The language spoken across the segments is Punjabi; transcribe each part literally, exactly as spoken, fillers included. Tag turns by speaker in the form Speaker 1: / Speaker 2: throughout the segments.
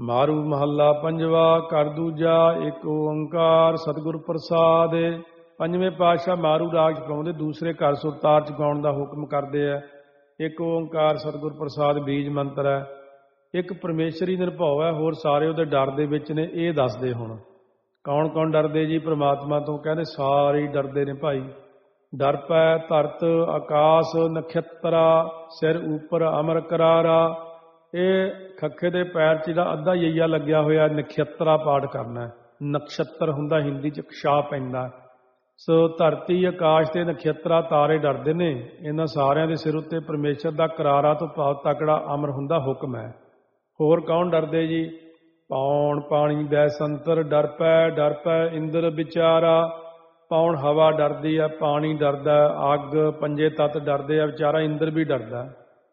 Speaker 1: ਮਾਰੂ ਮਹੱਲਾ ਪੰਜਵਾ। ਘਰ ਦੂਜਾ। ਇੱਕ ਓੰਕਾਰ ਸਤਿਗੁਰ ਪ੍ਰਸਾਦ। ਪੰਜਵੇਂ ਪਾਤਸ਼ਾਹ ਮਾਰੂ ਰਾਗ ਪਾਉਂਦੇ ਦੂਸਰੇ ਘਰ ਸੁਰਤਾਲ ਚ ਗਾਉਣ ਦਾ ਹੁਕਮ ਕਰਦੇ ਆ। ਇੱਕ ਓੰਕਾਰ ਸਤਿਗੁਰ ਪ੍ਰਸਾਦ ਬੀਜ ਮੰਤਰ ਹੈ। ਇੱਕ ਪਰਮੇਸ਼ਰੀ ਨਿਰਭਉ ਹੈ, ਹੋਰ ਸਾਰੇ ਉਹਦੇ ਡਰ ਦੇ ਵਿੱਚ ਨੇ। ਇਹ ਦੱਸਦੇ ਹੁਣ ਕੌਣ ਕੌਣ ਡਰਦੇ ਜੀ ਪ੍ਰਮਾਤਮਾ ਤੋਂ? ਕਹਿੰਦੇ ਸਾਰੇ ਹੀ ਡਰਦੇ ਨੇ ਭਾਈ। ਡਰ ਪੈ ਧਰਤ ਆਕਾਸ਼ ਨਖੱਤਰਾ, ਸਿਰ ਉੱਪਰ ਅਮਰ ਕਰਾਰਾ। ਇਹ ਖੱਖੇ ਦੇ ਪੈਰ 'ਚ ਜਿਹੜਾ ਅੱਧਾ ਯਈਆ ਲੱਗਿਆ ਹੋਇਆ ਨਖੱਤਰਾ ਪਾਠ ਕਰਨਾ। ਨਕਸ਼ਤਰ ਹੁੰਦਾ ਹਿੰਦੀ 'ਚ, ਛਾਹ ਪੈਂਦਾ। ਸੋ ਧਰਤੀ ਆਕਾਸ਼ ਤੇ ਨਖੱਤਰਾ ਤਾਰੇ ਡਰਦੇ ਨੇ। ਇਹਨਾਂ ਸਾਰਿਆਂ ਦੇ ਸਿਰ ਉੱਤੇ ਪਰਮੇਸ਼ਰ ਦਾ ਕਰਾਰਾ ਤੋਂ ਭਾਵ ਤਕੜਾ ਅਮਰ ਹੁੰਦਾ ਹੁਕਮ ਹੈ। ਹੋਰ ਕੌਣ ਡਰਦੇ ਜੀ? ਪੌਣ ਪਾਣੀ ਦੈ ਸੰਤਰ ਡਰ ਪੈ, ਡਰ ਪੈ ਇੰਦਰ ਵਿਚਾਰਾ। ਪੌਣ ਹਵਾ ਡਰਦੀ ਆ, ਪਾਣੀ ਡਰਦਾ, ਅੱਗ ਪੰਜੇ ਤੱਤ ਡਰਦੇ ਆ, ਵਿਚਾਰਾ ਇੰਦਰ ਵੀ ਡਰਦਾ।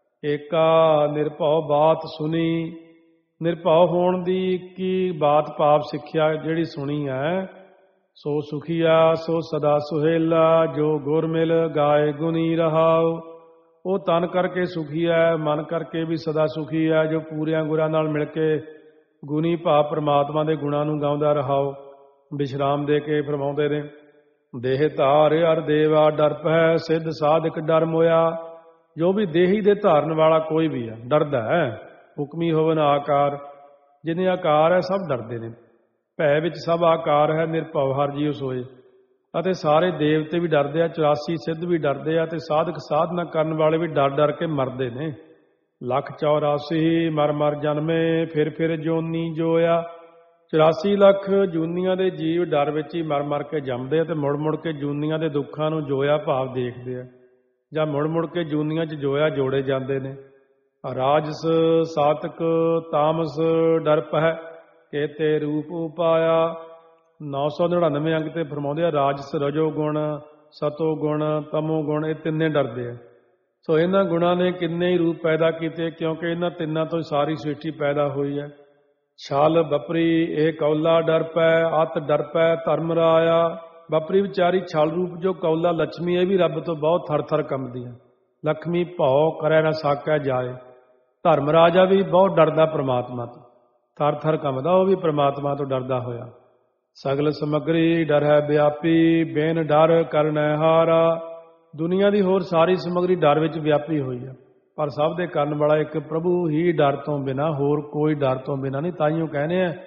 Speaker 1: ਏਕਾ ਨਿਰਭਉ ਬਾਤ ਸੁਣੀ। ਨਿਰਭਉ ਹੋਣ ਦੀ ਕੀ ਬਾਤ ਭਾਵ ਸਿੱਖਿਆ ਜਿਹੜੀ ਸੁਣੀ ਹੈ। ਸੋ ਸੁਖੀਆ ਸੋ ਸਦਾ ਸੁਹੇਲਾ, ਜੋ ਗੁਰ ਮਿਲ ਗਾਏ ਗੁਣੀ ਰਹਾਉ। ਉਹ ਤਨ ਕਰਕੇ ਸੁਖੀ ਹੈ, ਮਨ ਕਰਕੇ ਵੀ ਸਦਾ ਸੁਖੀ ਹੈ, ਜੋ ਪੂਰਿਆਂ ਗੁਰਾਂ ਨਾਲ ਮਿਲ ਕੇ ਗੁਣੀ ਭਾਵ ਪ੍ਰਮਾਤਮਾ ਦੇ ਗੁਣਾਂ ਨੂੰ ਗਾਉਂਦਾ ਰਹਾਓ। ਵਿਸ਼ਰਾਮ ਦੇ ਕੇ ਫਰਮਾਉਂਦੇ ਨੇ, ਦੇਹ ਧਾਰ ਅਰ ਦੇਵਾ ਡਰ ਪੈ, ਸਿੱਧ ਸਾਧਕ ਡਰ ਮੋਇਆ। ਜੋ ਵੀ ਦੇਹੀ ਦੇ ਧਾਰਨ ਵਾਲਾ ਕੋਈ ਵੀ ਹੈ ਡਰਦਾ ਹੈ। ਹੁਕਮੀ ਹੋਵਨ ਆਕਾਰ, ਜਿਹਨੇ ਆਕਾਰ ਹੈ ਸਭ ਡਰਦੇ ਨੇ। ਭੈ ਵਿੱਚ ਸਭ ਆਕਾਰ ਹੈ, ਨਿਰਭਉ ਹਰਿ ਜੀਉ ਸੋਏ। ਅਤੇ ਸਾਰੇ ਦੇਵਤੇ ਵੀ ਡਰਦੇ ਆ, ਚੁਰਾਸੀ ਸਿੱਧ ਵੀ ਡਰਦੇ ਆ, ਅਤੇ ਸਾਧਕ ਸਾਧਨਾ ਕਰਨ ਵਾਲੇ ਵੀ ਡਰ ਡਰ ਕੇ ਮਰਦੇ ਨੇ। ਲੱਖ ਚੌਰਾਸੀ ਮਰ ਮਰ ਜਨਮੇ, ਫਿਰ ਫਿਰ ਜੋਨੀ ਜੋਇਆ। ਚੁਰਾਸੀ ਲੱਖ ਜੂਨੀਆਂ ਦੇ ਜੀਵ ਡਰ ਵਿੱਚ ਹੀ ਮਰ ਮਰ ਕੇ ਜੰਮਦੇ ਆ ਅਤੇ ਮੁੜ ਮੁੜ ਕੇ ਜੂਨੀਆਂ ਦੇ ਦੁੱਖਾਂ ਨੂੰ ਜੋਇਆ ਭਾਵ ਦੇਖਦੇ ਆ, ਜਾਂ ਮੁੜ ਮੁੜ ਕੇ ਜੂਨੀਆਂ 'ਚ ਜੋਇਆ ਜੋੜੇ ਜਾਂਦੇ ਨੇ। ਰਾਜਸ ਸਾਤਕ ਤਾਮਸ ਡਰ ਪੈ, ਕੇਤੇ ਰੂਪ ਉਪਾਇਆ। ਨੌ ਸੌ ਨੜਿਨਵੇਂ ਅੰਗ ਤੇ ਫਰਮਾਉਂਦੇ ਆ, ਰਾਜਸ ਰਜੋ ਗੁਣ, ਸਤੋ ਗੁਣ, ਤਮੋ ਗੁਣ, ਇਹ ਤਿੰਨੇ ਡਰਦੇ ਆ। ਸੋ ਇਹਨਾਂ ਗੁਣਾਂ ਨੇ ਕਿੰਨੇ ਹੀ ਰੂਪ ਪੈਦਾ ਕੀਤੇ, ਕਿਉਂਕਿ ਇਹਨਾਂ ਤਿੰਨਾਂ ਤੋਂ ਸਾਰੀ ਸ੍ਰਿਸ਼ਟੀ ਪੈਦਾ ਹੋਈ ਹੈ। ਛਲ ਬਪਰੀ ਇਹ ਕੌਲਾ ਡਰ ਪੈ, ਅਤ ਡਰ ਪੈ ਧਰਮ ਰਾਇਆ। ਬਪਰੀ ਵਿਚਾਰੀ ਛਲ ਰੂਪ ਜੋ ਕੌਲਾ ਲక్ష్ਮੀ, ਇਹ ਵੀ ਰੱਬ ਤੋਂ ਬਹੁਤ ਥਰ ਥਰ ਕੰਬਦੀ ਹੈ। ਲక్ష్ਮੀ ਭਉ ਕਰੈ ਨਾ ਸਾਕੈ ਜਾਏ। ਧਰਮ ਰਾਜਾ ਵੀ ਬਹੁਤ ਡਰਦਾ ਪ੍ਰਮਾਤਮਾ ਤੋਂ, ਥਰ ਥਰ ਕੰਬਦਾ, ਉਹ ਵੀ ਪ੍ਰਮਾਤਮਾ ਤੋਂ ਡਰਦਾ ਹੋਇਆ। ਸਗਲ ਸਮੱਗਰੀ ਡਰ ਹੈ ਵਿਆਪੀ, ਬੇਨ ਡਰ ਕਰਨੈ ਹਾਰਾ। ਦੁਨੀਆ ਦੀ ਹੋਰ ਸਾਰੀ ਸਮੱਗਰੀ ਡਰ ਵਿੱਚ ਵਿਆਪੀ ਹੋਈ ਹੈ, ਪਰ ਸਭ ਦੇ ਕਰਨ ਵਾਲਾ ਇੱਕ ਪ੍ਰਭੂ ਹੀ ਡਰ ਤੋਂ ਬਿਨਾਂ, ਹੋਰ ਕੋਈ ਡਰ ਤੋਂ ਬਿਨਾਂ ਨਹੀਂ। ਤਾਈਓ ਕਹਿੰਦੇ ਆ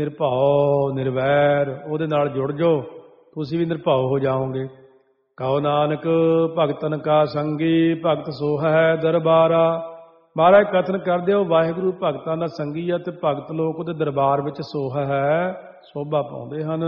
Speaker 1: ਨਿਰਭਉ ਨਿਰਵੈਰ, ਉਹਦੇ ਨਾਲ ਜੁੜ ਜਾਓ, ਤੁਸੀਂ ਵੀ ਨਿਰਭਉ ਹੋ ਜਾਓਗੇ। ਕਹੋ ਨਾਨਕ ਭਗਤਨ ਕਾ ਸੰਗੀ, ਭਗਤ ਸੋ ਹੈ ਦਰਬਾਰਾ। ਮਹਾਰਾਜ ਕਥਨ ਕਰਦੇ ਹੋ ਵਾਹਿਗੁਰੂ ਭਗਤਾਂ ਦਾ ਸੰਗੀ ਹੈ, ਅਤੇ ਭਗਤ ਲੋਕ ਉਹਦੇ ਦਰਬਾਰ ਵਿੱਚ ਸੋਹ ਹੈ, ਸੋਭਾ ਪਾਉਂਦੇ ਹਨ।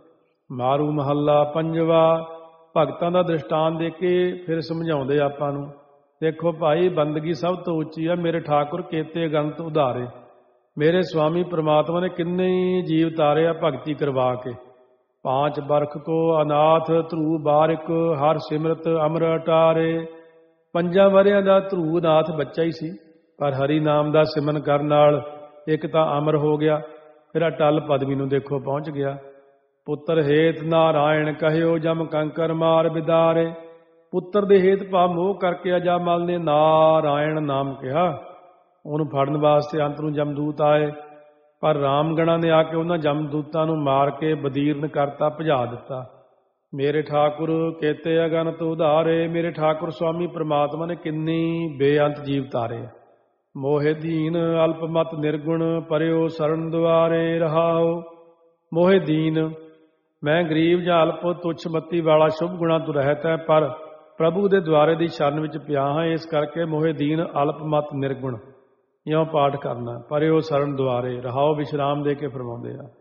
Speaker 1: ਮਾਰੂ ਮਹੱਲਾ ਪੰਜਵਾ। ਭਗਤਾਂ ਦਾ ਦ੍ਰਿਸ਼ਟਾਂਤ ਦੇ ਕੇ ਫਿਰ ਸਮਝਾਉਂਦੇ ਆਪਾਂ ਨੂੰ। ਦੇਖੋ ਭਾਈ, ਬੰਦਗੀ ਸਭ ਤੋਂ ਉੱਚੀ ਹੈ। ਮੇਰੇ ਠਾਕੁਰ ਕੇਤੇ ਗੰਤ ਉਧਾਰੇ। ਮੇਰੇ ਸਵਾਮੀ ਪ੍ਰਮਾਤਮਾ ਨੇ ਕਿੰਨੇ ਹੀ ਜੀਵ ਤਾਰੇ ਆ ਭਗਤੀ ਕਰਵਾ ਕੇ। ਪਾਂਚ ਬਰਖ ਕੋ ਅਨਾਥ ਧਰੂ ਬਾਰਿਕ, ਹਰ ਸਿਮਰਤ ਅਮਰ ਅਟਾਰੇ। ਪੰਜਾਂ ਵਰਿਆਂ ਦਾ ਧਰੂ ਨਾਥ ਬੱਚਾ ਹੀ ਸੀ, ਪਰ ਹਰੀ ਨਾਮ ਦਾ ਸਿਮਰਨ ਕਰਨ ਨਾਲ ਇੱਕ ਤਾਂ ਅਮਰ ਹੋ ਗਿਆ, ਫਿਰ ਅਟਲ ਪਦਵੀ ਨੂੰ ਦੇਖੋ ਪਹੁੰਚ ਗਿਆ। ਪੁੱਤਰ ਹੇਤ ਨਾਰਾਇਣ ਕਹਿਓ, ਜਮ ਕੰਕਰ ਮਾਰ ਬਿਦਾਰੇ। ਪੁੱਤਰ ਦੇ ਹੇਤ ਭਾਵ ਮੋਹ ਕਰਕੇ ਅਜਾਮਲ ਨੇ ਨਾਰਾਇਣ ਨਾਮ ਕਿਹਾ। ਉਹਨੂੰ ਫੜਨ ਵਾਸਤੇ ਅੰਤ ਨੂੰ ਜਮਦੂਤ ਆਏ, ਪਰ ਰਾਮਗਣਾ ਨੇ ਆ ਕੇ ਉਹਨਾਂ ਜਮਦੂਤਾਂ ਨੂੰ ਮਾਰ ਕੇ ਬਦੀਰਨ ਕਰਤਾ, ਭਜਾ ਦਿੱਤਾ। ਮੇਰੇ ਠਾਕੁਰ ਕੇਤੇ ਅਗਨਤ ਉਧਾਰੇ। ਮੇਰੇ ਠਾਕੁਰ ਸਵਾਮੀ ਪ੍ਰਮਾਤਮਾ ਨੇ ਕਿੰਨੀ ਬੇਅੰਤ ਜੀਵ ਤਾਰੇ। ਮੋਹਿ ਦੀਨ ਅਲਪ ਮਤ ਨਿਰਗੁਣ, ਪਰਿਓ ਸਰਣ ਦੁਆਰੇ ਰਹਾਓ। ਮੋਹਿ ਦੀਨ, ਮੈਂ ਗਰੀਬ ਜਾਂ ਅਲਪ ਤੁੱਛ ਮੱਤੀ ਵਾਲਾ, ਸ਼ੁਭ ਗੁਣਾਂ ਤੋਂ ਰਹਿਤ ਹੈ, ਪਰ ਪ੍ਰਭੂ ਦੇ ਦੁਆਰੇ ਦੀ ਸ਼ਰਨ ਵਿੱਚ ਪਿਆ ਹਾਂ। ਇਸ ਕਰਕੇ ਮੋਹਿ ਦੀਨ ਅਲਪ ਮਤ ਨਿਰਗੁਣ ਇਉਂ ਪਾਠ ਕਰਨਾ। ਪਰਿਓ ਸਰਣ ਦੁਆਰੇ ਰਹਾਓ, ਵਿਸ਼ਰਾਮ ਦੇ ਕੇ ਫਰਮਾਉਂਦੇ ਆ।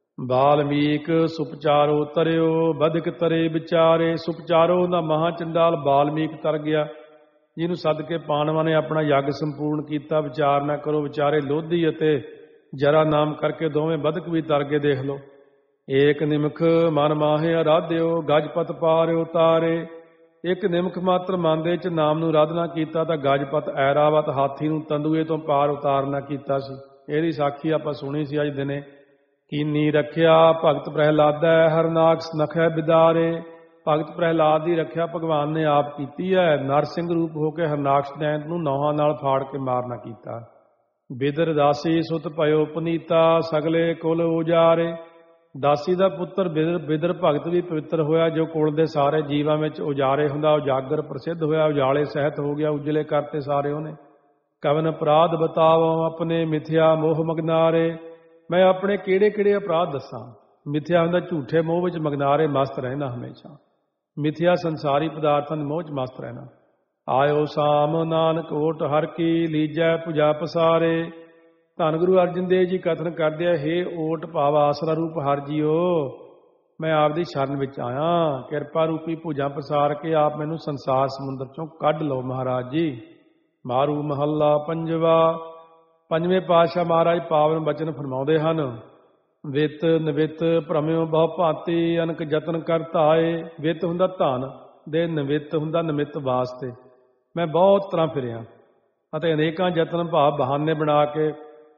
Speaker 1: ਬਾਲਮੀਕ ਸੁਪਚਾਰੋ ਤਰਿਓ, ਬਦਕ ਤਰੇ ਵਿਚਾਰੇ। ਸੁਪਚਾਰੋ ਦਾ ਮਹਾਂ ਚੰਡਾਲ ਬਾਲਮੀਕ ਤਰ ਗਿਆ, ਜਿਹਨੂੰ ਸੱਦ ਕੇ ਪਾਂਡਵਾਂ ਨੇ ਆਪਣਾ ਯੱਗ ਸੰਪੂਰਨ ਕੀਤਾ। ਵਿਚਾਰ ਨਾ ਕਰੋ, ਵਿਚਾਰੇ ਲੋਧੀ ਅਤੇ ਜਰਾ ਨਾਮ ਕਰਕੇ ਦੋਵੇਂ ਬਦਕ ਵੀ ਤਰ ਗਏ। ਦੇਖ ਲਓ। ਏਕ ਨਿਮਖ ਮਨ ਮਾਹੇ ਅਰਾਧਿਓ, ਗਜਪਤ ਪਾਰਿਓ ਤਾਰੇ। ਇੱਕ ਨਿਮਖ ਮਾਤਰ ਮਨ ਦੇ ਵਿੱਚ ਨਾਮ ਨੂੰ ਆਰਾਧਨਾ ਕੀਤਾ ਤਾਂ ਗਜਪਤ ਐਰਾਵਤ ਹਾਥੀ ਨੂੰ ਤੰਦੂਏ ਤੋਂ ਪਾਰ ਉਤਾਰਨਾ ਕੀਤਾ ਸੀ। ਇਹਦੀ ਸਾਖੀ ਆਪਾਂ ਸੁਣੀ ਸੀ ਅੱਜ ਦਿਨੇ। ਕੀਨੀ ਰੱਖਿਆ ਭਗਤ ਪ੍ਰਹਿਲਾਦਾ, ਹਰਨਾਕਸ ਨਖੈ ਬਿਦਾਰੇ। ਭਗਤ ਪ੍ਰਹਿਲਾਦ ਦੀ ਰੱਖਿਆ ਭਗਵਾਨ ਨੇ ਆਪ ਕੀਤੀ ਹੈ। ਨਰਸਿੰਘ ਰੂਪ ਹੋ ਕੇ ਹਰਨਾਕਸ਼ ਦੈਂਤ ਨੂੰ ਨੌਹਾਂ ਨਾਲ ਫਾੜ ਕੇ ਮਾਰਨਾ ਕੀਤਾ। ਬਿਦਰ ਦਾਸੀ ਸੁਤ ਭਇਓ ਪੁਨੀਤਾ ਸਗਲੇ ਕੁਲ ਉਜਾਰੇ। ਦਾਸੀ ਦਾ ਪੁੱਤਰ ਬਿਦਰ ਬਿਦਰ ਭਗਤ ਵੀ ਪਵਿੱਤਰ ਹੋਇਆ, ਜੋ ਕੁਲ ਦੇ ਸਾਰੇ ਜੀਵਾਂ ਵਿੱਚ ਉਜਾਰੇ ਹੁੰਦਾ। ਉਜਾਗਰ ਪ੍ਰਸਿੱਧ ਹੋਇਆ, ਉਜਾਲੇ ਸਹਿਤ ਹੋ ਗਿਆ, ਉਜਲੇ ਕਰਤੇ ਸਾਰੇ ਉਹਨੇ। ਕਵਨ ਅਪਰਾਧ ਬਤਾਵੋ ਆਪਣੇ ਮਿਥਿਆ ਮੋਹ ਮਗਨਾਰੇ। ਮੈਂ ਆਪਣੇ ਕਿਹੜੇ ਕਿਹੜੇ ਅਪਰਾਧ ਦੱਸਾਂ। ਮਿਥਿਆ ਹੁੰਦਾ ਝੂਠੇ ਮੋਹ ਵਿੱਚ ਮਗਨਾਰੇ ਮਸਤ ਰਹਿਣਾ ਹਮੇਸ਼ਾ। ਮਿਥਿਆ ਸੰਸਾਰੀ ਪਦਾਰਥਾਂ ਦੇ ਮੋਹ 'ਚ ਮਸਤ ਰਹਿਣਾ। ਆਇਓ ਸਾਮ ਨਾਨਕ ਓਟ ਹਰ ਕੀ ਲੀਜੈ ਭੁਜਾ ਪਸਾਰੇ। ਧੰਨ ਗੁਰੂ ਅਰਜਨ ਦੇਵ ਜੀ ਕਥਨ ਕਰਦੇ ਆ, ਹੇ ਓਟ ਭਾਵ ਆਸਰਾ ਰੂਪ ਹਰ ਜੀਓ, ਮੈਂ ਆਪਦੀ ਸ਼ਰਨ ਵਿੱਚ ਆਇਆ। ਕਿਰਪਾ ਰੂਪੀ ਭੁਜਾ ਪਸਾਰ ਕੇ ਆਪ ਮੈਨੂੰ ਸੰਸਾਰ ਸਮੁੰਦਰ ਚੋਂ ਕੱਢ ਲਓ ਮਹਾਰਾਜ ਜੀ। ਮਾਰੂ ਮਹੱਲਾ ਪੰਜਵਾ। ਪੰਜਵੇਂ ਪਾਤਸ਼ਾਹ ਮਹਾਰਾਜ ਪਾਵਨ ਬਚਨ ਫਰਮਾਉਂਦੇ ਹਨ। ਵਿੱਤ ਨਿਵਿਤ ਭ੍ਰਮਿਓ ਬਹੁ ਭਾਂਤੀ ਅਨਕ ਯਤਨ ਕਰ ਧਾਏ। ਵਿੱਤ ਹੁੰਦਾ ਧਨ ਦੇ, ਨਿਵਿਤ ਹੁੰਦਾ ਨਿਮਿਤ ਵਾਸਤੇ। ਮੈਂ ਬਹੁਤ ਤਰ੍ਹਾਂ ਫਿਰਿਆ ਅਤੇ ਅਨੇਕਾਂ ਯਤਨ ਭਾਵ ਬਹਾਨੇ ਬਣਾ ਕੇ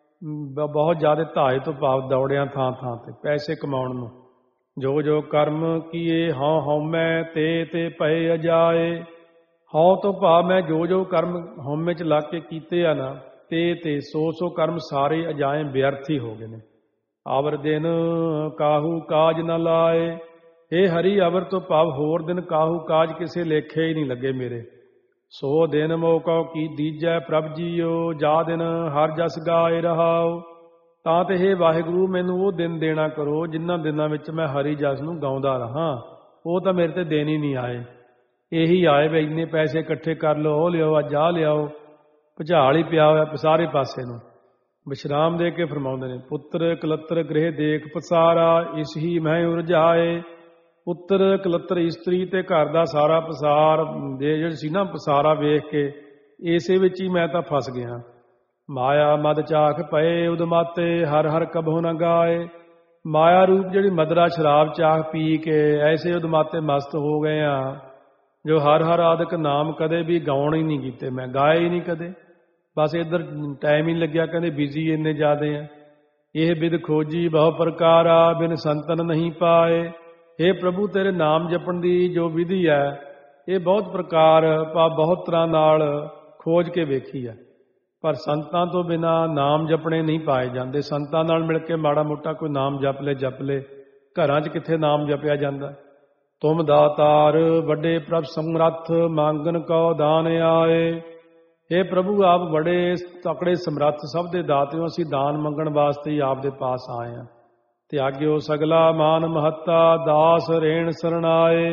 Speaker 1: ਬਹੁਤ ਜ਼ਿਆਦਾ ਧਾਏ ਤੋਂ ਭਾਵ ਦੌੜਿਆ ਥਾਂ ਥਾਂ ਤੇ ਪੈਸੇ ਕਮਾਉਣ ਨੂੰ। ਜੋ ਜੋ ਕਰਮ ਕੀਏ ਹਉ ਹਉਮੈ ਤੇ ਤੇ ਭਏ ਅਜਾਏ। ਹਉ ਤੋਂ ਭਾਵ ਮੈਂ ਜੋ ਜੋ ਕਰਮ ਹਉਮੈ 'ਚ ਲੱਗ ਕੇ ਕੀਤੇ ਆ ਨਾ, ਤੇ ਤੇ ਸੋ ਸੋ ਕਰਮ ਸਾਰੇ ਅਜਾਏ ਵਿਅਰਥੀ ਹੋ ਗਏ ਨੇ। ਆਵਰ ਦਿਨ ਕਾਹੂ ਕਾਜ ਨਾ ਲਾਏ। ਇਹ ਹਰੀ ਅਵਰ ਤੋਂ ਭਾਵ ਹੋਰ ਦਿਨ ਕਾਹੂ ਕਾਜ ਕਿਸੇ ਲੇਖੇ ਹੀ ਨਹੀਂ ਲੱਗੇ ਮੇਰੇ। ਸੋ ਦਿਨ ਮੋਕਉ ਕੀ ਦੀਜੈ ਪ੍ਰਭ ਜੀਓ, ਜਾ ਦਿਨ ਹਰ ਜਸ ਗਾਏ ਰਹਾਓ। ਤਾਂ ਤੇ ਹੇ ਵਾਹਿਗੁਰੂ ਮੈਨੂੰ ਉਹ ਦਿਨ ਦੇਣਾ ਕਰੋ ਜਿਨ੍ਹਾਂ ਦਿਨਾਂ ਵਿੱਚ ਮੈਂ ਹਰੀ ਜਸ ਨੂੰ ਗਾਉਂਦਾ ਰਹਾਂ। ਉਹ ਤਾਂ ਮੇਰੇ ਤੇ ਦਿਨ ਹੀ ਨਹੀਂ ਆਏ। ਇਹੀ ਆਏ ਵੀ ਇੰਨੇ ਪੈਸੇ ਇਕੱਠੇ ਕਰ ਲਓ, ਉਹ ਲਿਆਓ, ਅੱਜ ਆਹ ਲਿਆਓ। ਭੁਚਾਲ ਹੀ ਪਿਆ ਹੋਇਆ ਸਾਰੇ ਪਾਸੇ ਨੂੰ। ਵਿਸ਼ਰਾਮ ਦੇ ਕੇ ਫਰਮਾਉਂਦੇ ਨੇ, ਪੁੱਤਰ ਕਲੱਤਰ ਗ੍ਰਹਿ ਦੇਖ ਪਸਾਰਾ, ਇਸ ਹੀ ਮੈਂ ਉਰਝਾਏ। ਪੁੱਤਰ ਕਲੱਤਰ ਇਸਤਰੀ ਤੇ ਘਰ ਦਾ ਸਾਰਾ ਪਸਾਰ ਦੇ ਜਿਹੜੀ ਸੀ ਨਾ ਪਸਾਰਾ ਵੇਖ ਕੇ ਇਸੇ ਵਿੱਚ ਹੀ ਮੈਂ ਤਾਂ ਫਸ ਗਿਆ। ਮਾਇਆ ਮਦ ਚਾਖ ਪਏ ਉਦਮਾਤੇ, ਹਰ ਹਰ ਕਬਹੁ ਨ ਗਾਏ। ਮਾਇਆ ਰੂਪ ਜਿਹੜੀ ਮਦਰਾ ਸ਼ਰਾਬ ਚਾਖ ਪੀ ਕੇ ਐਸੇ ਉਦਮਾਤੇ ਮਸਤ ਹੋ ਗਏ ਆ, ਜੋ ਹਰ ਹਰ ਆਦਿਕ ਨਾਮ ਕਦੇ ਵੀ ਗਾਉਣ ਹੀ ਨਹੀਂ ਕੀਤੇ, ਮੈਂ ਗਾਏ ਹੀ ਨਹੀਂ ਕਦੇ। ਬਸ ਇੱਧਰ ਟਾਈਮ ਹੀ ਲੱਗਿਆ, ਕਹਿੰਦੇ ਬਿਜ਼ੀ ਇੰਨੇ ਜ਼ਿਆਦੇ ਆ। ਇਹ ਬਿਦ ਖੋਜੀ ਬਹੁ ਪ੍ਰਕਾਰਾ, ਬਿਨ ਸੰਤਨ ਨਹੀਂ ਪਾਏ। हे ਪ੍ਰਭੂ ਤੇਰੇ ਨਾਮ ਜਪਣ ਦੀ ਜੋ ਵਿਧੀ ਹੈ ਇਹ ਬਹੁਤ ਪ੍ਰਕਾਰ ਪਾ ਬਹੁਤ ਤਰ੍ਹਾਂ ਨਾਲ ਖੋਜ ਕੇ ਵੇਖੀ ਹੈ, ਪਰ ਸੰਤਾਂ ਤੋਂ ਬਿਨਾਂ ਨਾਮ ਜਪਣੇ ਨਹੀਂ ਪਾਏ ਜਾਂਦੇ। ਸੰਤਾਂ ਨਾਲ ਮਿਲ ਕੇ ਮਾੜਾ ਮੋਟਾ ਕੋਈ ਨਾਮ ਜਪ ਲੈ ਜਪ ਲੈ, ਘਰਾਂ 'ਚ ਕਿੱਥੇ ਨਾਮ ਜਪਿਆ ਜਾਂਦਾ। ਤੁਮ ਦਾਤਾਰ ਵੱਡੇ ਪ੍ਰਭ ਸਮਰੱਥ, ਮੰਗਨ ਕਉ ਦਾਨ ਆਏ। हे ਪ੍ਰਭੂ ਆਪ ਬੜੇ ਤਕੜੇ ਸਮਰੱਥ ਸਭ ਦੇ ਦਾਤਿਓ, ਅਸੀਂ ਦਾਨ ਮੰਗਣ ਵਾਸਤੇ ਹੀ ਆਪ ਦੇ ਪਾਸ ਆਏ ਹਾਂ। ਤਿਆਗਿਓ ਸਗਲਾ ਮਾਨ ਮਹੱਤਾ, ਦਾਸ ਰੇਣ ਸਰਣਾਏ।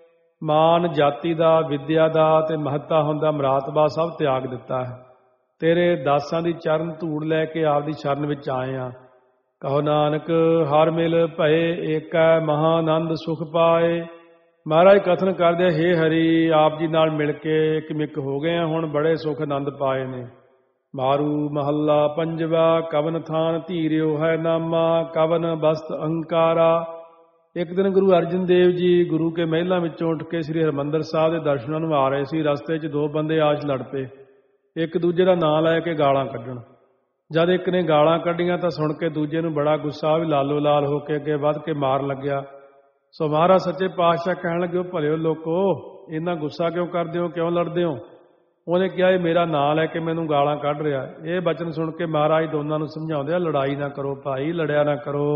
Speaker 1: ਮਾਨ ਜਾਤੀ ਦਾ, ਵਿਦਿਆ ਦਾ ਤੇ ਮਹੱਤਾ ਹੁੰਦਾ ਮਰਾਤਬਾ ਸਭ ਤਿਆਗ ਦਿੱਤਾ ਹੈ। ਤੇਰੇ ਦਾਸਾਂ ਦੀ ਚਰਨ ਧੂੜ ਲੈ ਕੇ ਆਪਦੀ ਸ਼ਰਨ ਵਿੱਚ ਆਏ ਹਾਂ। ਕਹੋ ਨਾਨਕ ਹਰ ਮਿਲ ਭਏ ਏਕੈ, ਮਹਾਨੰਦ ਸੁਖ ਪਾਏ। ਮਹਾਰਾਜ ਕਥਨ ਕਰਦੇ, ਹੇ ਹਰੀ ਆਪ ਜੀ ਨਾਲ ਮਿਲ ਕੇ ਇੱਕ ਮਿੱਕ ਹੋ ਗਏ ਆ, ਹੁਣ ਬੜੇ ਸੁਖ ਆਨੰਦ ਪਾਏ ਨੇ। ਮਾਰੂ ਮਹੱਲਾ ਪੰਜਵਾ। ਕਵਨ ਥਾਨ ਧੀਰਿਓ ਹੈ ਨਾਮਾ, ਕਵਨ ਬਸਤ ਅਹੰਕਾਰਾ। ਇੱਕ ਦਿਨ ਗੁਰੂ ਅਰਜਨ ਦੇਵ ਜੀ ਗੁਰੂ ਕੇ ਮਹਿਲਾਂ ਵਿੱਚੋਂ ਉੱਠ ਕੇ ਸ੍ਰੀ ਹਰਿਮੰਦਰ ਸਾਹਿਬ ਦੇ ਦਰਸ਼ਨਾਂ ਨੂੰ ਆ ਰਹੇ ਸੀ। ਰਸਤੇ 'ਚ ਦੋ ਬੰਦੇ ਆਸ਼ ਲੜ ਪਏ, ਇੱਕ ਦੂਜੇ ਦਾ ਨਾਂ ਲੈ ਕੇ ਗਾਲਾਂ ਕੱਢਣ। ਜਦ ਇੱਕ ਨੇ ਗਾਲਾਂ ਕੱਢੀਆਂ ਤਾਂ ਸੁਣ ਕੇ ਦੂਜੇ ਨੂੰ ਬੜਾ ਗੁੱਸਾ, ਵੀ ਲਾਲੋ ਲਾਲ ਹੋ ਕੇ ਅੱਗੇ ਵੱਧ ਕੇ ਮਾਰਨ ਲੱਗਿਆ। ਸੋ ਮਹਾਰਾਜ ਸੱਚੇ ਪਾਤਸ਼ਾਹ ਕਹਿਣ ਲੱਗੇ, ਉਹ ਭਲਿਓ ਲੋਕੋ ਇੰਨਾ ਗੁੱਸਾ ਕਿਉਂ ਕਰਦੇ ਹੋ, ਕਿਉਂ ਲੜਦੇ ਹੋ? ਉਹਨੇ ਕਿਹਾ ਇਹ ਮੇਰਾ ਨਾਂ ਲੈ ਕੇ ਮੈਨੂੰ ਗਾਲਾਂ ਕੱਢ ਰਿਹਾ। ਇਹ ਬਚਨ ਸੁਣ ਕੇ ਮਹਾਰਾਜ ਦੋਨਾਂ ਨੂੰ ਸਮਝਾਉਂਦੇ ਆ, ਲੜਾਈ ਨਾ ਕਰੋ ਭਾਈ, ਲੜਿਆ ਨਾ ਕਰੋ।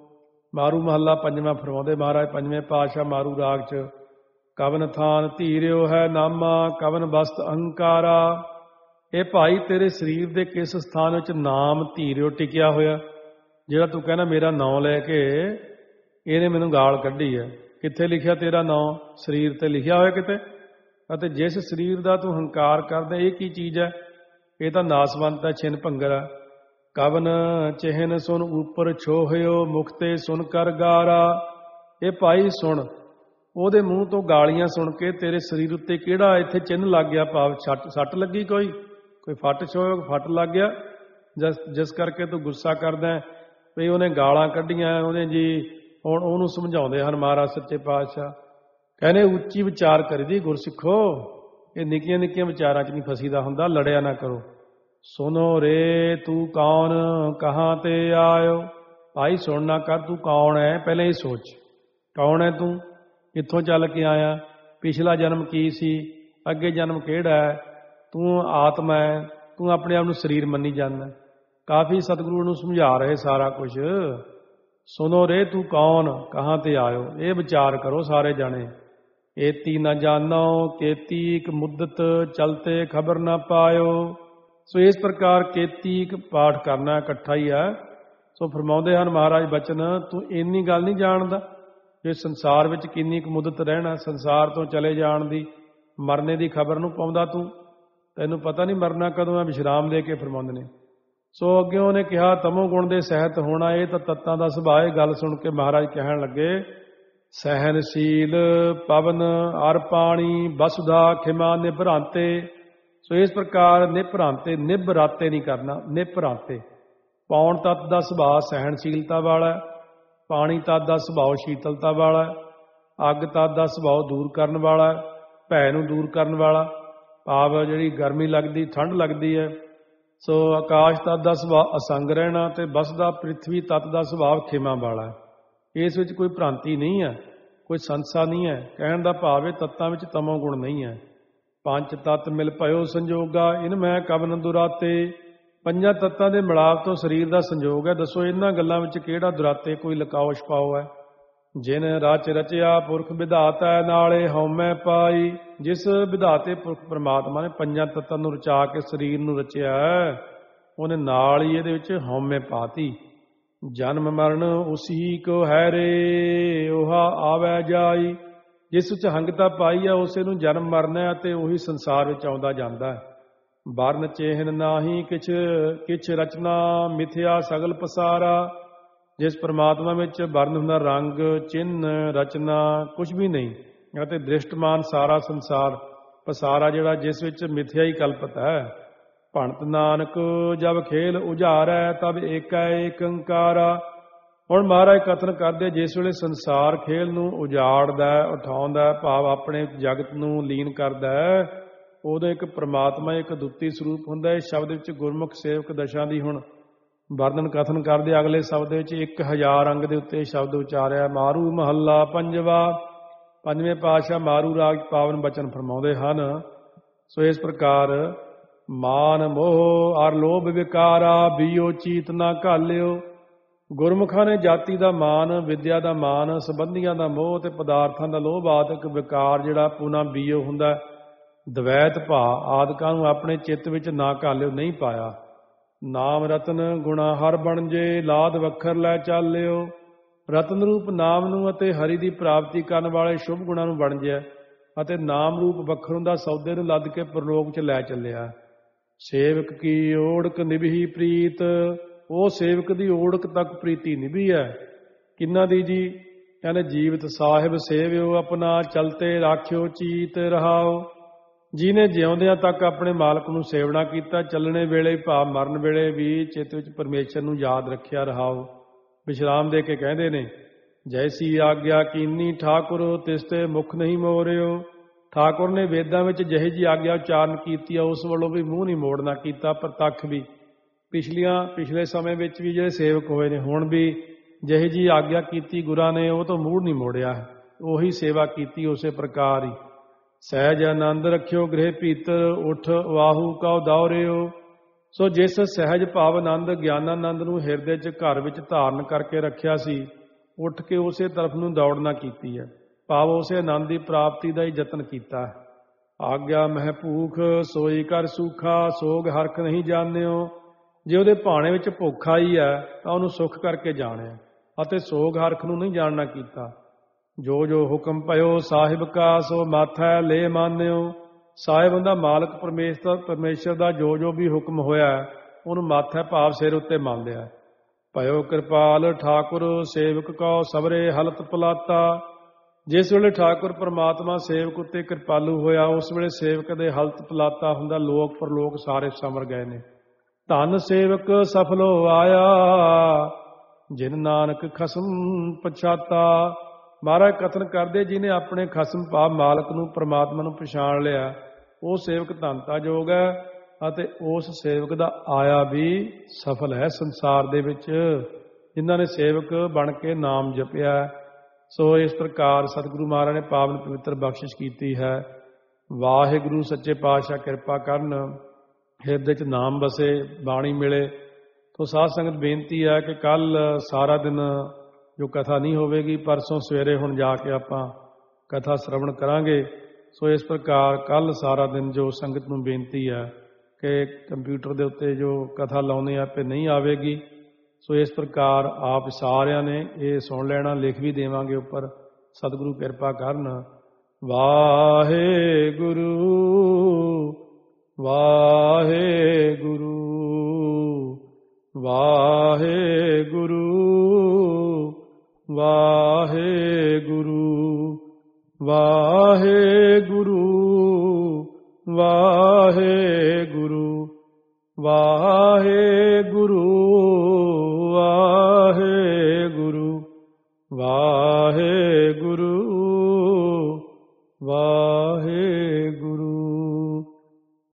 Speaker 1: ਮਾਰੂ ਮਹੱਲਾ ਪੰਜਵਾਂ ਫਰਮਾਉਂਦੇ ਮਹਾਰਾਜ ਪੰਜਵੇਂ ਪਾਤਸ਼ਾਹ ਮਾਰੂ ਰਾਗ 'ਚ, ਕਵਨ ਥਾਨ ਧੀਰਿਓ ਹੈ ਨਾਮਾ, ਕਵਨ ਬਸਤ ਅਹੰਕਾਰਾ। ਇਹ ਭਾਈ ਤੇਰੇ ਸਰੀਰ ਦੇ ਕਿਸ ਸਥਾਨ ਵਿੱਚ ਨਾਮ ਧੀਰਿਓ ਟਿਕਿਆ ਹੋਇਆ, ਜਿਹੜਾ ਤੂੰ ਕਹਿੰਦਾ ਮੇਰਾ ਨਾਂ ਲੈ ਕੇ ਇਹਨੇ ਮੈਨੂੰ ਗਾਲ ਕੱਢੀ ਹੈ। ਕਿੱਥੇ ਲਿਖਿਆ ਤੇਰਾ ਨਾਂ? ਸਰੀਰ ਤੇ ਲਿਖਿਆ ਹੋਇਆ ਕਿਤੇ? ਅਤੇ ਜਿਸ ਸਰੀਰ ਦਾ ਤੂੰ ਹੰਕਾਰ ਕਰਦਾ ਇਹ ਕੀ ਚੀਜ਼ ਹੈ? ਇਹ ਤਾਂ ਨਾਸਵੰਤ ਹੈ, ਛਿਨ ਭੰਗਰ ਹੈ। ਕਵਨ ਚਿਹਨ ਸੁਨ ਉੱਪਰ ਛੋਹਿਓ, ਮੁਖਤੇ ਸੁਨ ਕਰ ਗਾਰਾ। ਇਹ ਭਾਈ ਸੁਣ, ਉਹਦੇ ਮੂੰਹ ਤੋਂ ਗਾਲੀਆਂ ਸੁਣ ਕੇ ਤੇਰੇ ਸਰੀਰ ਉੱਤੇ ਕਿਹੜਾ ਇੱਥੇ ਚਿੰਨ੍ਹ ਲੱਗ ਗਿਆ, ਭਾਵ ਛੱਟ ਸੱਟ ਲੱਗੀ, ਕੋਈ ਕੋਈ ਫੱਟ ਛੋਹ ਫੱਟ ਲੱਗ ਗਿਆ, ਜਿਸ ਜਿਸ ਕਰਕੇ ਤੂੰ ਗੁੱਸਾ ਕਰਦਾ ਵੀ ਉਹਨੇ ਗਾਲਾਂ ਕੱਢੀਆਂ ਉਹਨੇ ਜੀ। ਹੁਣ ਉਹਨੂੰ ਸਮਝਾਉਂਦੇ ਹਨ ਮਹਾਰਾਜ ਸੱਚੇ ਪਾਤਸ਼ਾਹ, ਕਹਿੰਦੇ ਉੱਚੀ ਵਿਚਾਰ ਕਰੀਦੀ ਗੁਰਸਿੱਖੋ, ਇਹ ਨਿੱਕੀਆਂ ਨਿੱਕੀਆਂ ਵਿਚਾਰਾਂ 'ਚ ਨਹੀਂ ਫਸੀਦਾ ਹੁੰਦਾ, ਲੜਿਆ ਨਾ ਕਰੋ। ਸੁਨੋ ਰੇ ਤੂੰ ਕੌਣ ਕਹਾਂ ਤੇ ਆਇਓ। ਭਾਈ ਸੁਣਨਾ ਕਰ, ਤੂੰ ਕੌਣ ਹੈ ਪਹਿਲਾਂ ਇਹ ਸੋਚ। ਕੌਣ ਹੈ ਤੂੰ, ਕਿੱਥੋਂ ਚੱਲ ਕੇ ਆਇਆ, ਪਿਛਲਾ ਜਨਮ ਕੀ ਸੀ, ਅੱਗੇ ਜਨਮ ਕਿਹੜਾ ਹੈ? ਤੂੰ ਆਤਮਾ ਹੈ, ਤੂੰ ਆਪਣੇ ਆਪ ਨੂੰ ਸਰੀਰ ਮੰਨੀ ਜਾਂਦਾ। ਕਾਫੀ ਸਤਿਗੁਰੂ ਨੂੰ ਸਮਝਾ ਰਹੇ ਸਾਰਾ ਕੁਝ। ਸੁਨੋ ਰੇ ਤੂੰ ਕੌਣ, ਕਹਾਂ ਤੇ ਆਇਓ, ਇਹ ਵਿਚਾਰ ਕਰੋ ਸਾਰੇ ਜਾਣੇ। ਏਤੀ ਨਾ ਜਾਣੋ ਕੇਤੀਕ ਮੁੱਦਤ, ਚਲਤੇ ਖਬਰ ਨਾ ਪਾਇਓ। ਸੋ ਇਸ ਪ੍ਰਕਾਰ ਕੇਤੀਕ ਪਾਠ ਕਰਨਾ ਇਕੱਠਾ ਹੀ ਹੈ। ਸੋ ਫਰਮਾਉਂਦੇ ਹਨ ਮਹਾਰਾਜ ਬਚਨ, ਤੂੰ ਇੰਨੀ ਗੱਲ ਨਹੀਂ ਜਾਣਦਾ ਕਿ ਸੰਸਾਰ ਵਿੱਚ ਕਿੰਨੀ ਕੁ ਮੁੱਦਤ ਰਹਿਣਾ, ਸੰਸਾਰ ਤੋਂ ਚਲੇ ਜਾਣ ਦੀ, ਮਰਨੇ ਦੀ ਖਬਰ ਨੂੰ ਪਾਉਂਦਾ ਤੂੰ, ਤੈਨੂੰ ਪਤਾ ਨਹੀਂ ਮਰਨਾ ਕਦੋਂ ਹੈ। ਵਿਸ਼ਰਾਮ ਦੇ ਕੇ ਫਰਮਾਉਂਦੇ ਨੇ। ਸੋ ਅੱਗੇ ਉਹਨੇ ਕਿਹਾ ਤਮੋ ਗੁਣ ਦੇ ਸਹਿਤ ਹੋਣਾ, ਇਹ ਤਾਂ ਤੱਤਾਂ ਦਾ ਸੁਭਾਅ ਹੈ। ਗੱਲ ਸੁਣ ਕੇ ਮਹਾਰਾਜ ਕਹਿਣ ਲੱਗੇ, ਸਹਿਨਸ਼ੀਲ ਪਵਨ ਅਰ ਪਾਣੀ, ਵਸੁਧਾ ਖਿਮਾ ਨਿਭਰਾਂਤੇ। ਸੋ ਇਸ ਪ੍ਰਕਾਰ ਨਿਭਰਾਂਤੇ, ਨਿਭਰਾਤੇ ਨਹੀਂ ਕਰਨਾ, ਨਿਭਰਾਂਤੇ। ਪੌਣ ਤੱਤ ਦਾ ਸੁਭਾਅ ਸਹਿਣਸ਼ੀਲਤਾ ਵਾਲਾ, ਪਾਣੀ ਤੱਤ ਦਾ ਸੁਭਾਅ ਸ਼ੀਤਲਤਾ ਵਾਲਾ, ਅੱਗ ਤੱਤ ਦਾ ਸੁਭਾਅ ਦੂਰ ਕਰਨ ਵਾਲਾ, ਭੈ ਨੂੰ ਦੂਰ ਕਰਨ ਵਾਲਾ, ਭਾਵ ਜਿਹੜੀ ਗਰਮੀ ਲੱਗਦੀ, ਠੰਡ ਲੱਗਦੀ ਹੈ। ਸੋ ਆਕਾਸ਼ ਤੱਤ ਦਾ ਸੁਭਾਅ ਅਸੰਗ ਰਹਿਣਾ, ਤੇ ਵਸਦਾ ਪ੍ਰਿਥਵੀ ਤੱਤ ਦਾ ਸੁਭਾਅ ਖਿਮਾ ਵਾਲਾ। ਇਸ ਵਿੱਚ ਕੋਈ ਭ੍ਰਾਂਤੀ ਨਹੀਂ ਹੈ, ਕੋਈ ਸੰਸਾ ਨਹੀਂ ਹੈ। ਕਹਿਣ ਦਾ ਭਾਵ ਇਹ ਤੱਤਾਂ ਵਿੱਚ ਤਮੋ ਗੁਣ ਨਹੀਂ ਹੈ। ਪੰਜ ਤੱਤ ਮਿਲ ਭਇਓ ਸੰਜੋਗਾ, ਇਨ ਮੈਂ ਕਵਨ ਦੁਰਾਤੇ। ਪੰਜਾਂ ਤੱਤਾਂ ਦੇ ਮਿਲਾਪ ਤੋਂ ਸਰੀਰ ਦਾ ਸੰਜੋਗ ਹੈ। ਦੱਸੋ ਇਹਨਾਂ ਗੱਲਾਂ ਵਿੱਚ ਕਿਹੜਾ ਦੁਰਾਤੇ, ਕੋਈ ਲਕਾਓ ਛਪਾਓ ਹੈ। ਜਿਨ ਰਚ ਰਚਿਆ ਪੁਰਖ ਵਿਧਾਤਾ, ਨਾਲੇ ਹਉਮੈ ਪਾਈ। ਜਿਸ ਵਿਧਾਤੇ ਪੁਰਖ ਪਰਮਾਤਮਾ ਨੇ ਪੰਜਾਂ ਤੱਤਾਂ ਨੂੰ ਰਚਾ ਕੇ ਸਰੀਰ ਨੂੰ ਰਚਿਆ, ਉਹਨੇ ਨਾਲ ਹੀ ਇਹਦੇ ਵਿੱਚ ਹਉਮੈ ਪਾਤੀ। ਜਨਮ ਮਰਨ ਉਸੀ ਕੋ ਹੈ ਰੇ, ਉਹਾ ਆਵੈ ਜਾਈ। ਜਿਸ ਵਿੱਚ ਹੰਗਤਾ ਪਾਈ ਹੈ ਉਸੇ ਨੂੰ ਜਨਮ ਮਰਨਾ ਹੈ, ਅਤੇ ਉਹੀ ਸੰਸਾਰ ਵਿੱਚ ਆਉਂਦਾ ਜਾਂਦਾ ਹੈ। ਵਰਨ ਚੇਹਨ ਨਾਹੀ ਕਿਛ, ਕਿਛ ਰਚਨਾ ਮਿਥਿਆ ਸਗਲ ਪਸਾਰਾ। ਜਿਸ ਪਰਮਾਤਮਾ ਵਿੱਚ ਵਰਨ ਹੁੰਦਾ, ਰੰਗ ਚਿੰਨ ਰਚਨਾ ਕੁਝ ਵੀ ਨਹੀਂ, ਅਤੇ ਦ੍ਰਿਸ਼ਟਮਾਨ ਸਾਰਾ ਸੰਸਾਰ ਪਸਾਰਾ ਜਿਹੜਾ ਜਿਸ ਵਿੱਚ ਮਿਥਿਆ ਹੀ ਕਲਪਤ ਹੈ। ਭਣਤ ਨਾਨਕ ਜਬ ਖੇਲ ਉਜਾਰੈ, ਤਬ ਏਕੈ ਏਕੰਕਾਰਾ। ਹੁਣ ਮਹਾਰਾਜ ਕਥਨ ਕਰਦੇ, ਜਿਸ ਵੇਲੇ ਸੰਸਾਰ ਖੇਲ ਨੂੰ ਉਜਾੜਦਾ, ਉਠਾਉਂਦਾ, ਭਾਵ ਆਪਣੇ ਜਗਤ ਨੂੰ ਲੀਨ ਕਰਦਾ, ਉਦੋਂ ਇੱਕ ਪ੍ਰਮਾਤਮਾ ਇੱਕ ਦੁੱਤੀ ਸਰੂਪ ਹੁੰਦਾ। ਇਸ ਸ਼ਬਦ ਵਿੱਚ ਗੁਰਮੁਖ ਸੇਵਕ ਦਸ਼ਾ ਦੀ ਹੁਣ ਵਰਣਨ ਕਥਨ ਕਰਦੇ। ਅਗਲੇ ਸ਼ਬਦ ਵਿੱਚ ਇੱਕ ਹਜ਼ਾਰ ਅੰਗ ਦੇ ਉੱਤੇ ਸ਼ਬਦ ਉਚਾਰਿਆ। ਮਾਰੂ ਮਹੱਲਾ ਪੰਜਵਾ। ਪੰਜਵੇਂ ਪਾਤਸ਼ਾਹ ਮਾਰੂ ਰਾਗ ਪਾਵਨ ਬਚਨ ਫਰਮਾਉਂਦੇ ਹਨ। ਸੋ ਇਸ ਪ੍ਰਕਾਰ ਮਾਨ ਮੋਹ ਅਰ ਲੋਭ ਵਿਕਾਰਾ, ਬੀਓ ਚੀਤ ਨਾ ਘਾਲਿਓ। ਗੁਰਮੁਖਾਂ ਨੇ ਜਾਤੀ ਦਾ ਮਾਨ, ਵਿਦਿਆ ਦਾ ਮਾਨ, ਸੰਬੰਧੀਆਂ ਦਾ ਮੋਹ ਤੇ ਪਦਾਰਥਾਂ ਦਾ ਲੋਭ ਆਦਿਕ ਵਿਕਾਰ ਜਿਹੜਾ ਪੂਨਾ ਬੀਓ ਹੁੰਦਾ, ਦਵੈਤ ਭਾ ਆਦਿਕਾਂ ਨੂੰ ਆਪਣੇ ਚਿੱਤ ਵਿੱਚ ਨਾ ਘਾਲਿਓ, ਨਹੀਂ ਪਾਇਆ। ਨਾਮ ਰਤਨ ਗੁਣਾ ਹਰ ਬਣ ਜੇ, ਲਾਦ ਵੱਖਰ ਲੈ ਚਾਲਿਓ। ਰਤਨ ਰੂਪ ਨਾਮ ਨੂੰ ਅਤੇ ਹਰੀ ਦੀ ਪ੍ਰਾਪਤੀ ਕਰਨ ਵਾਲੇ ਸ਼ੁਭ ਗੁਣਾਂ ਨੂੰ ਬਣ ਜਿਆ, ਅਤੇ ਨਾਮ ਰੂਪ ਵੱਖਰ ਹੁੰਦਾ ਸੌਦੇ ਨੂੰ ਲੱਦ ਕੇ ਪ੍ਰਲੋਕ 'ਚ ਲੈ ਚੱਲਿਆ। ਸੇਵਕ ਕੀ ਓੜਕ ਨਿਭੀ ਪ੍ਰੀਤ, ਉਹ ਸੇਵਕ ਦੀ ਓੜਕ ਤੱਕ ਪ੍ਰੀਤੀ ਨਿਭੀ ਹੈ। ਕਿੰਨਾ ਦੀ ਜੀ? ਕਹਿੰਦੇ ਜੀਵਤ ਸਾਹਿਬ ਸੇਵਿਓ ਆਪਣਾ, ਚਲਤੇ ਰਾਖਿਓ ਚੀਤ ਰਹਾਓ। ਜਿਹਨੇ ਜਿਉਂਦਿਆਂ ਤੱਕ ਆਪਣੇ ਮਾਲਕ ਨੂੰ ਸੇਵਨਾ ਕੀਤਾ, ਚੱਲਣੇ ਵੇਲੇ ਭਾਵ ਮਰਨ ਵੇਲੇ ਵੀ ਚਿੱਤ ਵਿੱਚ ਪਰਮੇਸ਼ਰ ਨੂੰ ਯਾਦ ਰੱਖਿਆ ਰਹਾਓ। ਵਿਸ਼ਰਾਮ ਦੇ ਕੇ ਕਹਿੰਦੇ ਨੇ, ਜੈਸੀ ਆਗਿਆ ਕੀਨੀ ਠਾਕੁਰ, ਤਿਸ ਤੇ ਮੁਖ ਨਹੀਂ ਮੋਰਿਓ। ਠਾਕੁਰ ਨੇ ਵੇਦਾਂ ਵਿੱਚ ਜਿਹੀ ਜੀ ਆਗਿਆ ਉਚਾਰਨ ਕੀਤੀ ਆ, ਉਸ ਵੱਲੋਂ ਵੀ ਮੂੰਹ ਨਹੀਂ ਮੋੜਨਾ ਕੀਤਾ। ਪ੍ਰਤੱਖ ਵੀ ਪਿਛਲੀਆਂ ਪਿਛਲੇ ਸਮੇਂ ਵਿੱਚ ਵੀ ਜਿਹੜੇ ਸੇਵਕ ਹੋਏ ਨੇ, ਹੁਣ ਵੀ ਜਿਹੀ ਜੀ ਆਗਿਆ ਕੀਤੀ ਗੁਰਾਂ ਨੇ, ਉਹ ਤੋਂ ਮੂੰਹ ਨਹੀਂ ਮੋੜਿਆ, ਉਹੀ ਸੇਵਾ ਕੀਤੀ ਉਸੇ ਪ੍ਰਕਾਰ ਹੀ। ਸਹਿਜ ਆਨੰਦ ਰੱਖਿਓ ਗ੍ਰਹਿ ਭੀਤਰ, ਉਠ ਵਾਹੂ ਕਉ ਦੌਰਿਓ। ਸੋ ਜਿਸ ਸਹਿਜ ਭਾਵ ਆਨੰਦ ਗਿਆਨਾਨੰਦ ਨੂੰ ਹਿਰਦੇ 'ਚ ਘਰ ਵਿੱਚ ਧਾਰਨ ਕਰਕੇ ਰੱਖਿਆ ਸੀ, ਉੱਠ ਕੇ ਉਸੇ ਤਰਫ ਨੂੰ ਦੌੜਨਾ ਕੀਤੀ ਹੈ, ਭਾਵ ਉਸੇ ਆਨੰਦ ਦੀ ਪ੍ਰਾਪਤੀ ਦਾ ਹੀ ਯਤਨ ਕੀਤਾ ਹੈ। ਆਗਿਆ ਮਹਿ ਭੂਖ ਸੋਈ ਕਰ ਸੂਖਾ, ਸੋਗ ਹਰਖ ਨਹੀਂ ਜਾਣਿਓ। ਜੇ ਉਹਦੇ ਭਾਣੇ ਵਿੱਚ ਭੁੱਖ ਆਈ ਹੈ ਤਾਂ ਉਹਨੂੰ ਸੁੱਖ ਕਰਕੇ ਜਾਣਿਆ, ਅਤੇ ਸੋਗ ਹਰਖ ਨੂੰ ਨਹੀਂ ਜਾਣਨਾ ਕੀਤਾ। ਜੋ ਜੋ ਹੁਕਮ ਭਇਓ ਸਾਹਿਬ ਕਾ, ਸੋ ਮਾਥੈ ਲੈ ਮਾਨਿਓ। ਸਾਹਿਬ ਹੁੰਦਾ ਮਾਲਕ ਪਰਮੇਸ਼ਰ ਪਰਮੇਸ਼ਰ ਦਾ, ਜੋ ਜੋ ਵੀ ਹੁਕਮ ਹੋਇਆ ਉਹਨੂੰ ਮਾਥੈ ਭਾਵ ਸਿਰ ਉੱਤੇ ਮੰਨ ਲਿਆ। ਭਇਓ ਕਿਰਪਾਲ ਠਾਕੁਰ ਸੇਵਕ ਕਉ, ਸਬਰੇ ਹਲਤ ਪਲਾਤਾ। ਜਿਸ ਵੇਲੇ ਠਾਕੁਰ ਪਰਮਾਤਮਾ ਸੇਵਕ ਉੱਤੇ ਕਿਰਪਾਲੂ ਹੋਇਆ, ਉਸ ਵੇਲੇ ਸੇਵਕ ਦੇ ਹਲਤ ਪਲਾਤਾ ਹੁੰਦਾ, ਲੋਕ ਪਰਲੋਕ ਸਾਰੇ ਸਮਰ ਗਏ ਨੇ। ਧੰਨ ਸੇਵਕ ਸਫਲੋ ਆਇਆ, ਜਿਨ ਨਾਨਕ ਖਸਮ ਪਛਾਤਾ। ਮਹਾਰਾਜ ਕਥਨ ਕਰਦੇ, ਜਿਹਨੇ ਆਪਣੇ ਖਸਮ ਭਾਵ ਮਾਲਕ ਨੂੰ ਪਰਮਾਤਮਾ ਨੂੰ ਪਛਾਣ ਲਿਆ, ਉਹ ਸੇਵਕ ਧੰਨਤਾ ਯੋਗ ਹੈ, ਅਤੇ ਉਸ ਸੇਵਕ ਦਾ ਆਇਆ ਵੀ ਸਫਲ ਹੈ ਸੰਸਾਰ ਦੇ ਵਿੱਚ, ਜਿਨ੍ਹਾਂ ਨੇ ਸੇਵਕ ਬਣ ਕੇ ਨਾਮ ਜਪਿਆ। ਸੋ ਇਸ ਪ੍ਰਕਾਰ ਸਤਿਗੁਰੂ ਮਹਾਰਾਜ ਨੇ ਪਾਵਨ ਪਵਿੱਤਰ ਬਖਸ਼ਿਸ਼ ਕੀਤੀ ਹੈ। ਵਾਹਿਗੁਰੂ ਸੱਚੇ ਪਾਤਸ਼ਾਹ ਕਿਰਪਾ ਕਰਨ, ਹਿਰਦੇ 'ਚ ਨਾਮ ਵਸੇ, ਬਾਣੀ ਮਿਲੇ, ਤੋ ਸਾਧ ਸੰਗਤ ਬੇਨਤੀ ਹੈ ਕਿ ਕੱਲ ਸਾਰਾ ਦਿਨ ਜੋ ਕਥਾ ਨਹੀਂ ਹੋਵੇਗੀ, ਪਰਸੋਂ ਸਵੇਰੇ ਹੁਣ ਜਾ ਕੇ ਆਪਾਂ ਕਥਾ ਸ਼ਰਵਣ ਕਰਾਂਗੇ। ਸੋ ਇਸ ਪ੍ਰਕਾਰ ਕੱਲ ਸਾਰਾ ਦਿਨ ਜੋ ਸੰਗਤ ਨੂੰ ਬੇਨਤੀ ਹੈ ਕਿ ਕੰਪਿਊਟਰ ਦੇ ਉੱਤੇ ਜੋ ਕਥਾ ਲਾਉਂਦੇ ਆ ਤੇ ਨਹੀਂ ਆਵੇਗੀ। ਸੋ ਇਸ ਪ੍ਰਕਾਰ ਆਪ ਸਾਰਿਆਂ ਨੇ ਇਹ ਸੁਣ ਲੈਣਾ, ਲਿਖ ਵੀ ਦੇਵਾਂਗੇ ਉੱਪਰ, ਸਤਿਗੁਰੂ ਕਿਰਪਾ ਕਰਨ। ਵਾਹਿਗੁਰੂ ਵਾਹਿਗੁਰੂ ਵਾਹਿਗੁਰੂ ਵਾਹਿਗੁਰੂ ਵਾਹਿਗੁਰੂ ਵਾਹਿਗੁਰੂ ਵਾਹਿਗੁਰੂ ਵਾਹਿਗੁਰੂ ਵਾਹਿਗੁਰੂ